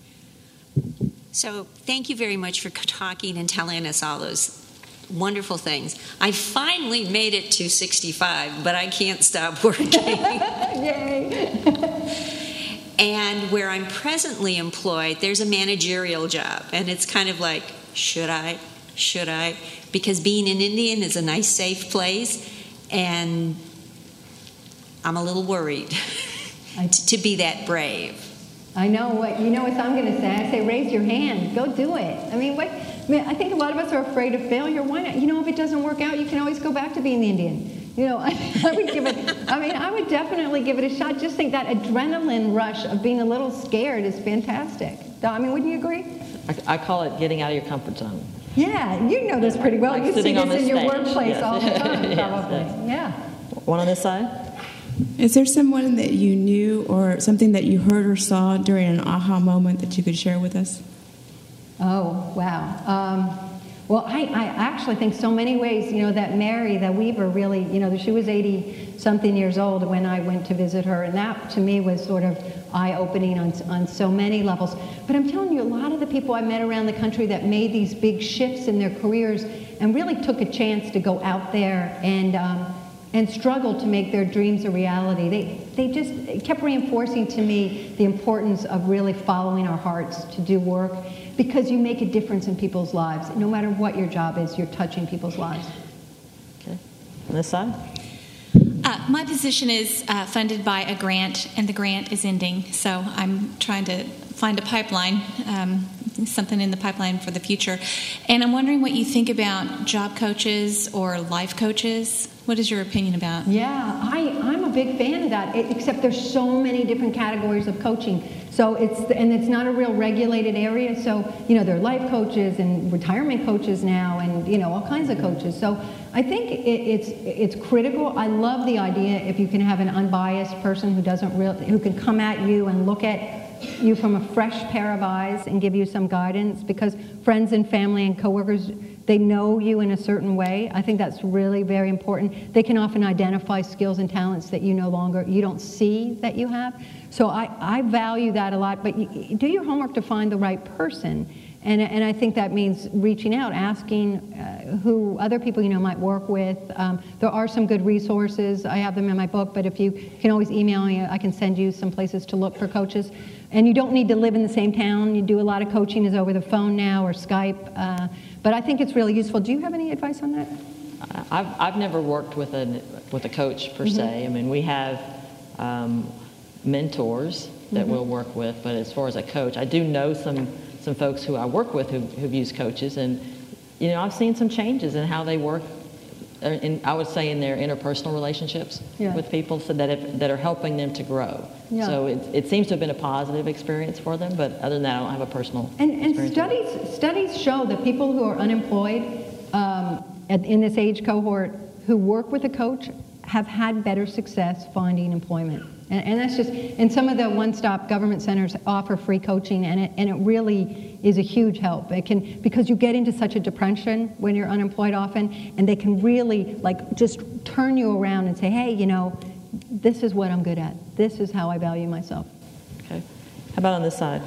So thank you very much for talking and telling us all those wonderful things. I finally made it to sixty-five, but I can't stop working. Yay! And where I'm presently employed, there's a managerial job, and it's kind of like, should I? Should I? Because being an Indian is a nice, safe place, and I'm a little worried I, to be that brave. I know what you know what I'm going to say. I say, raise your hand, go do it. I mean, what? I mean, I think a lot of us are afraid of failure. Why not? You know, if it doesn't work out, you can always go back to being the Indian. You know, I, I would give it. I mean, I would definitely give it a shot. Just think that adrenaline rush of being a little scared is fantastic. I mean, wouldn't you agree? I, I call it getting out of your comfort zone. Yeah, you know this pretty well. Like you see sitting this on this in your stage. workplace Yes. all the time, Yes, probably. yes. Yeah. One on this side. Is there someone that you knew or something that you heard or saw during an aha moment that you could share with us? Oh, wow. Um, well, I, I actually think so many ways, you know, that Mary, the weaver, really, you know, she was eighty-something years old when I went to visit her, and that, to me, was sort of eye-opening on, on so many levels. But I'm telling you, a lot of the people I met around the country that made these big shifts in their careers and really took a chance to go out there and um, and struggled to make their dreams a reality. They, they just kept reinforcing to me the importance of really following our hearts to do work, because you make a difference in people's lives. No matter what your job is, you're touching people's lives. Okay. On this side. Uh, my position is uh, funded by a grant, and the grant is ending, so I'm trying to find a pipeline, um, something in the pipeline for the future. And I'm wondering what you think about job coaches or life coaches. What is your opinion about? Yeah, I, I'm a big fan of that, it, except there's so many different categories of coaching. So it's, and it's not a real regulated area. So, you know, there are life coaches and retirement coaches now and, you know, all kinds of coaches. So I think it, it's, it's critical. I love the idea if you can have an unbiased person who doesn't real, who can come at you and look at you from a fresh pair of eyes and give you some guidance, because friends and family and coworkers, they know you in a certain way. I think that's really very important. They can often identify skills and talents that you no longer, you don't see that you have. So I, I value that a lot, but you, do your homework to find the right person. And, and I think that means reaching out, asking uh, who other people you know might work with. Um, there are some good resources. I have them in my book, but if you can always email me, I can send you some places to look for coaches. And you don't need to live in the same town. You do a lot of coaching is over the phone now or Skype. Uh, but I think it's really useful. Do you have any advice on that? I've, I've never worked with a, with a coach per Mm-hmm. se. I mean, we have um, mentors that Mm-hmm. we'll work with, but as far as a coach, I do know some, some folks who I work with who've, who've used coaches, and, you know, I've seen some changes in how they work, uh, in, I would say in their interpersonal relationships Yeah. with people, so that, if, that are helping them to grow. Yeah. So it, it seems to have been a positive experience for them, but other than that, I don't have a personal And, and experience with it. studies studies show that people who are unemployed um, at, in this age cohort who work with a coach have had better success finding employment. And, and that's just, and some of the one-stop government centers offer free coaching, and it, and it really is a huge help. It can, because you get into such a depression when you're unemployed often, and they can really like just turn you around and say, hey, you know, this is what I'm good at. This is how I value myself. Okay. How about on this side?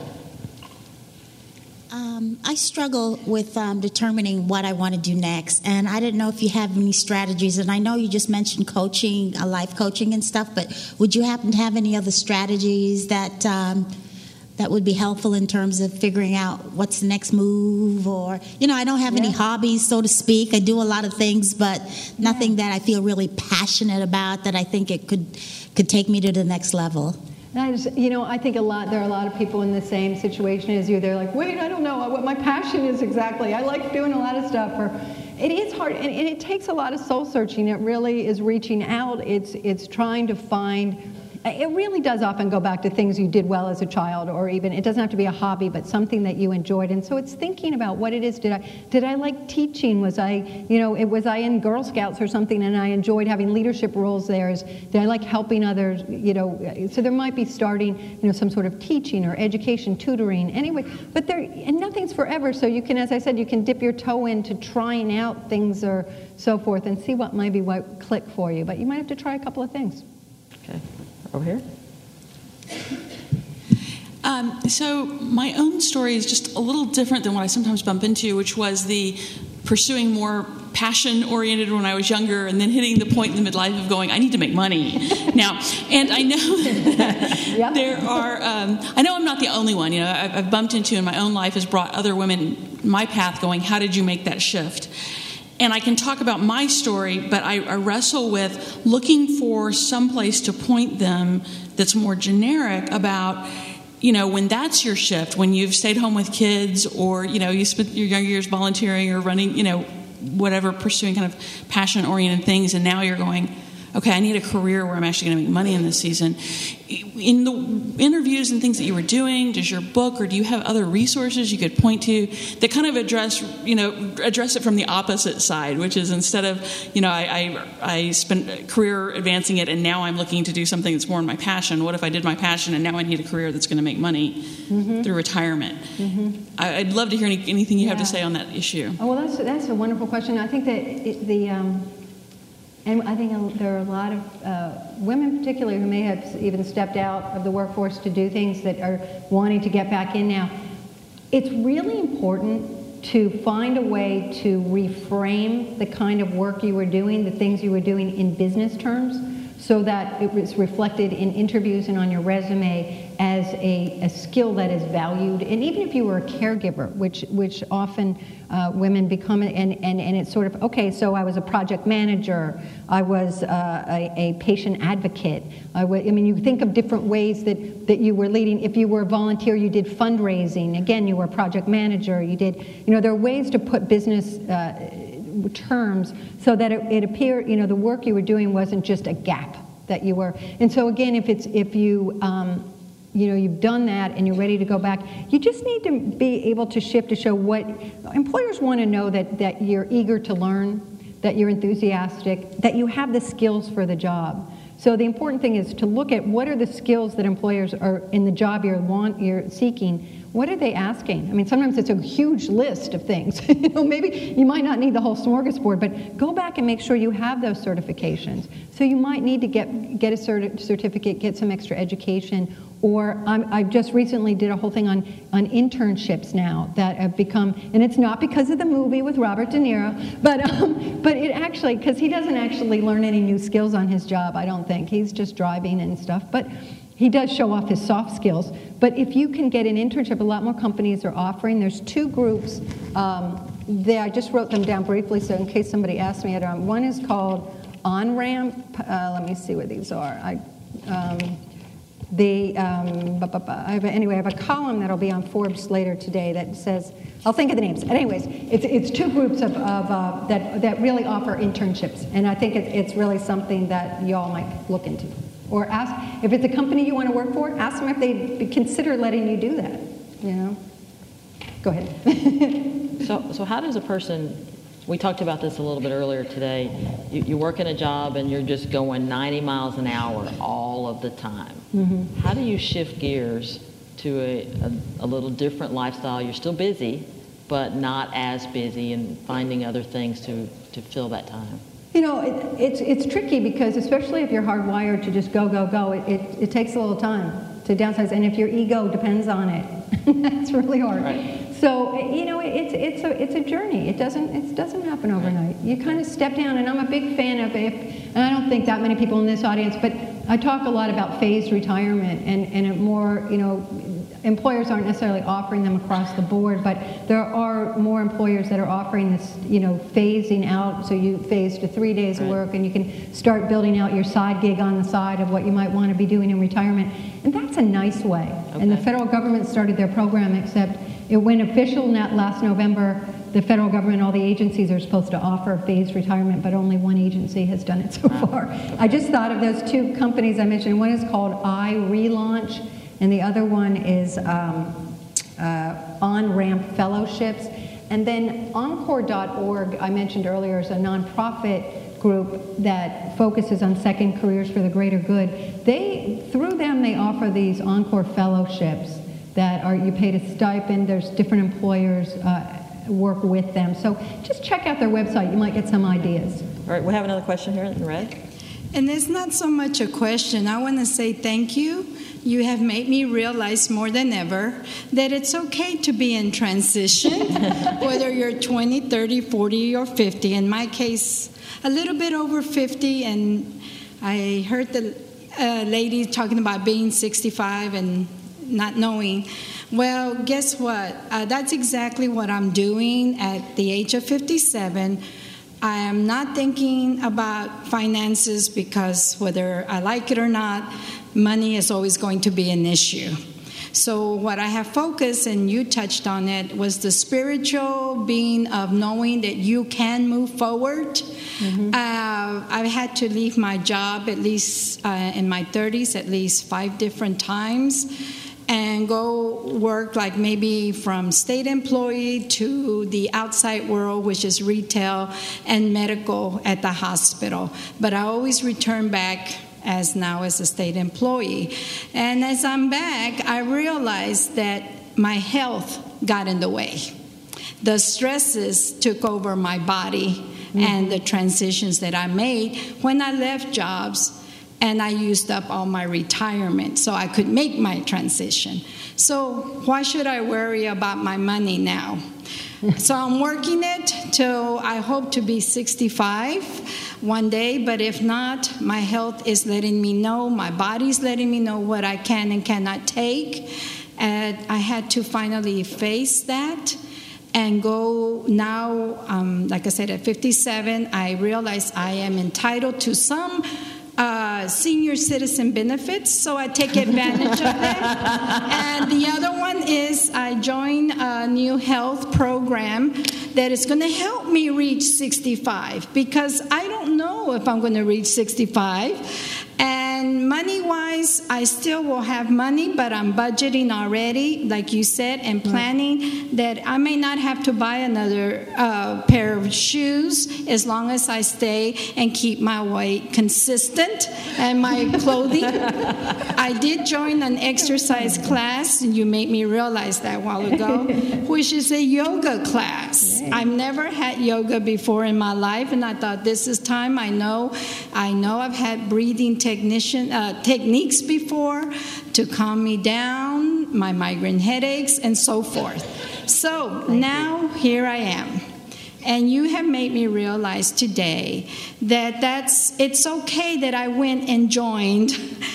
Um, I struggle with um, determining what I want to do next, and I didn't know if you have any strategies. And I know you just mentioned coaching, uh, life coaching and stuff, but would you happen to have any other strategies that um, that would be helpful in terms of figuring out what's the next move? Or, you know, I don't have any Yeah. hobbies, so to speak. I do a lot of things, but nothing that I feel really passionate about that I think it could could take me to the next level. And I just, you know, I think a lot, there are a lot of people in the same situation as you. They're like, wait, I don't know what my passion is exactly. I like doing a lot of stuff. Or it is hard, and, and it takes a lot of soul searching. It really is reaching out. It's it's trying to find it really does often go back to things you did well as a child, or even, it doesn't have to be a hobby, but something that you enjoyed. And so it's thinking about what it is. Did I did I like teaching? Was I, you know, it, was I in Girl Scouts or something and I enjoyed having leadership roles there? Is, did I like helping others? You know, so there might be starting, you know, some sort of teaching or education, tutoring, anyway. But there, and nothing's forever, so you can, as I said, you can dip your toe into trying out things or so forth and see what might be what click for you. But you might have to try a couple of things. Okay, over here. Um, so my own story is just a little different than what I sometimes bump into, which was the pursuing more passion-oriented when I was younger, and then hitting the point in the midlife of going, I need to make money now. And I know that yep. there are, um, I know I'm not the only one. You know, I've, I've bumped into in my own life has brought other women my path going, how did you make that shift? And I can talk about my story, but I, I wrestle with looking for some place to point them that's more generic about, you know, when that's your shift, when you've stayed home with kids, or, you know, you spent your younger years volunteering or running, you know, whatever, pursuing kind of passion-oriented things, and now you're going, okay, I need a career where I'm actually going to make money in this season. In the interviews and things that you were doing, does your book, or do you have other resources you could point to that kind of address, you know, address it from the opposite side, which is instead of, you know, I, I, I spent a career advancing it and now I'm looking to do something that's more in my passion. What if I did my passion and now I need a career that's going to make money mm-hmm. through retirement? Mm-hmm. I, I'd love to hear any, anything you yeah. have to say on that issue. Oh, well, that's, that's a wonderful question. I think that it, the... Um, And I think there are a lot of uh, women particularly who may have even stepped out of the workforce to do things that are wanting to get back in now. It's really important to find a way to reframe the kind of work you were doing, the things you were doing in business terms, so that it was reflected in interviews and on your resume as a, a skill that is valued. And even if you were a caregiver, which which often uh, women become, and, and, and it's sort of, okay, so I was a project manager, I was uh, a, a patient advocate. I, w- I mean, you think of different ways that, that you were leading. If you were a volunteer, you did fundraising. Again, you were a project manager. You did, you know, there are ways to put business uh, terms so that it, it appeared, you know, the work you were doing wasn't just a gap that you were. And so again, if it's if you um, you know you've done that and you're ready to go back, you just need to be able to shift to show what employers want to know, that that you're eager to learn, that you're enthusiastic, that you have the skills for the job. So the important thing is to look at what are the skills that employers are in the job you're want you're seeking. What are they asking? I mean, sometimes it's a huge list of things. you know, maybe you might not need the whole smorgasbord, but go back and make sure you have those certifications. So you might need to get get a certi- certificate, get some extra education, or I'm, I just recently did a whole thing on, on internships now that have become, and it's not because of the movie with Robert De Niro, but um, but it actually, because he doesn't actually learn any new skills on his job, I don't think. He's just driving and stuff, but he does show off his soft skills. But if you can get an internship, a lot more companies are offering. There's two groups. Um, they, I just wrote them down briefly, so in case somebody asks me, um, one is called On-Ramp. Uh, let me see what these are. I, um, the um, bu- bu- bu- I have a, anyway, I have a column that'll be on Forbes later today that says, I'll think of the names. Anyways, it's it's two groups of, of uh, that that really offer internships, and I think it, it's really something that y'all might look into. Or ask, if it's a company you want to work for, ask them if they'd consider letting you do that, you know? Go ahead. so so how does a person, we talked about this a little bit earlier today, you, you work in a job and you're just going ninety miles an hour all of the time. Mm-hmm. How do you shift gears to a, a, a little different lifestyle? You're still busy, but not as busy, and finding other things to, to fill that time. You know, it, it's it's tricky because especially if you're hardwired to just go, go, go, it, it, it takes a little time to downsize. And if your ego depends on it, that's really hard. Right. So, you know, it's it's a it's a journey. It doesn't it doesn't happen overnight. You kind of step down, and I'm a big fan of it. And I don't think that many people in this audience, but I talk a lot about phased retirement, and, and it more, you know, employers aren't necessarily offering them across the board, but there are more employers that are offering this, you know, phasing out. So you phase to three days of work, and you can start building out your side gig on the side of what you might want to be doing in retirement. And that's a nice way. Okay. And the federal government started their program, except it went official last November. the federal government, all the agencies are supposed to offer phased retirement, but only one agency has done it so far. I just thought of those two companies I mentioned. One is called iRelaunch, and the other one is um, uh, On-Ramp Fellowships. And then Encore dot org, I mentioned earlier, is a nonprofit group that focuses on second careers for the greater good. They, through them, they offer these Encore Fellowships that are, you paid a stipend, there's different employers uh, work with them. So just check out their website, you might get some ideas. All right, we have another question here in red. And it's not so much a question. I want to say thank you. You have made me realize more than ever that it's okay to be in transition, whether you're twenty, thirty, forty, or fifty. In my case, a little bit over fifty, and I heard the uh, lady talking about being sixty-five and not knowing. Well, guess what? Uh, that's exactly what I'm doing at the age of fifty-seven. I am not thinking about finances because whether I like it or not, money is always going to be an issue. So what I have focused, and you touched on it, was the spiritual being of knowing that you can move forward. Mm-hmm. Uh, I've had to leave my job at least uh, in my thirties, at least five different times, and go work like maybe from state employee to the outside world, which is retail and medical at the hospital. But I always return back as now as a state employee. And as I'm back, I realized that my health got in the way. The stresses took over my body, mm-hmm. and the transitions that I made when I left jobs, and I used up all my retirement so I could make my transition. So why should I worry about my money now? So I'm working it till I hope to be sixty-five one day, but if not, my health is letting me know, my body's letting me know what I can and cannot take. And I had to finally face that and go now, um, like I said, at fifty-seven, I realize I am entitled to some Uh, senior citizen benefits, so I take advantage of them. And the other one is I joined a new health program that is going to help me reach sixty-five, because I don't know if I'm going to reach sixty-five. And money-wise, I still will have money, but I'm budgeting already, like you said, and planning that I may not have to buy another uh, pair of shoes as long as I stay and keep my weight consistent and my clothing. I did join an exercise class, and you made me realize that a while ago, which is a yoga class. Yay. I've never had yoga before in my life, and I thought this is time. I know, I know I've had breathing technician uh, techniques before to calm me down, my migraine headaches, and so forth. So Thank now you. Here I am. And you have made me realize today that that's it's okay that I went and joined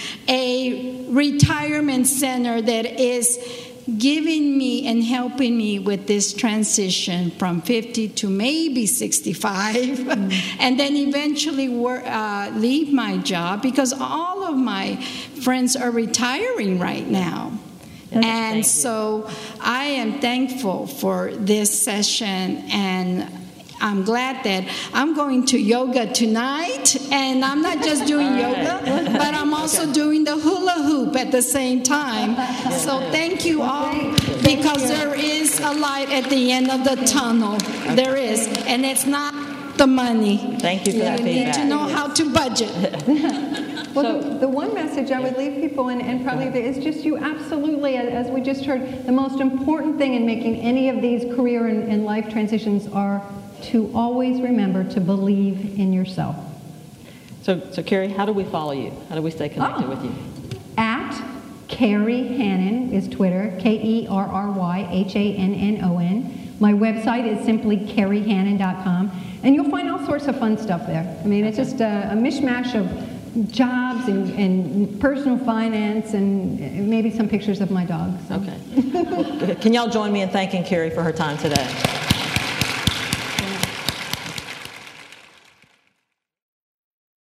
a retirement center that is giving me and helping me with this transition from fifty to maybe sixty-five, mm. and then eventually work, uh, leave my job, because all of my friends are retiring right now. Yes, and so I am thankful for this session, and I'm glad that I'm going to yoga tonight, and I'm not just doing right. yoga, but I'm also okay. doing the hula hoop at the same time. So thank you all, because there is a light at the end of the tunnel. There is, and it's not the money. Thank you for that feedback. You need to know how to budget. Well, the, the one message I would leave people, and, and probably is just you absolutely, as we just heard, the most important thing in making any of these career and, and life transitions are to always remember to believe in yourself. So, so Kerry, how do we follow you? How do we stay connected oh. with you? At Kerry Hannon is Twitter, K E R R Y H A N N O N. My website is simply kerry hannon dot com, and you'll find all sorts of fun stuff there. I mean, it's just a, a mishmash of jobs and, and personal finance and maybe some pictures of my dogs. So. Okay. Can y'all join me in thanking Kerry for her time today?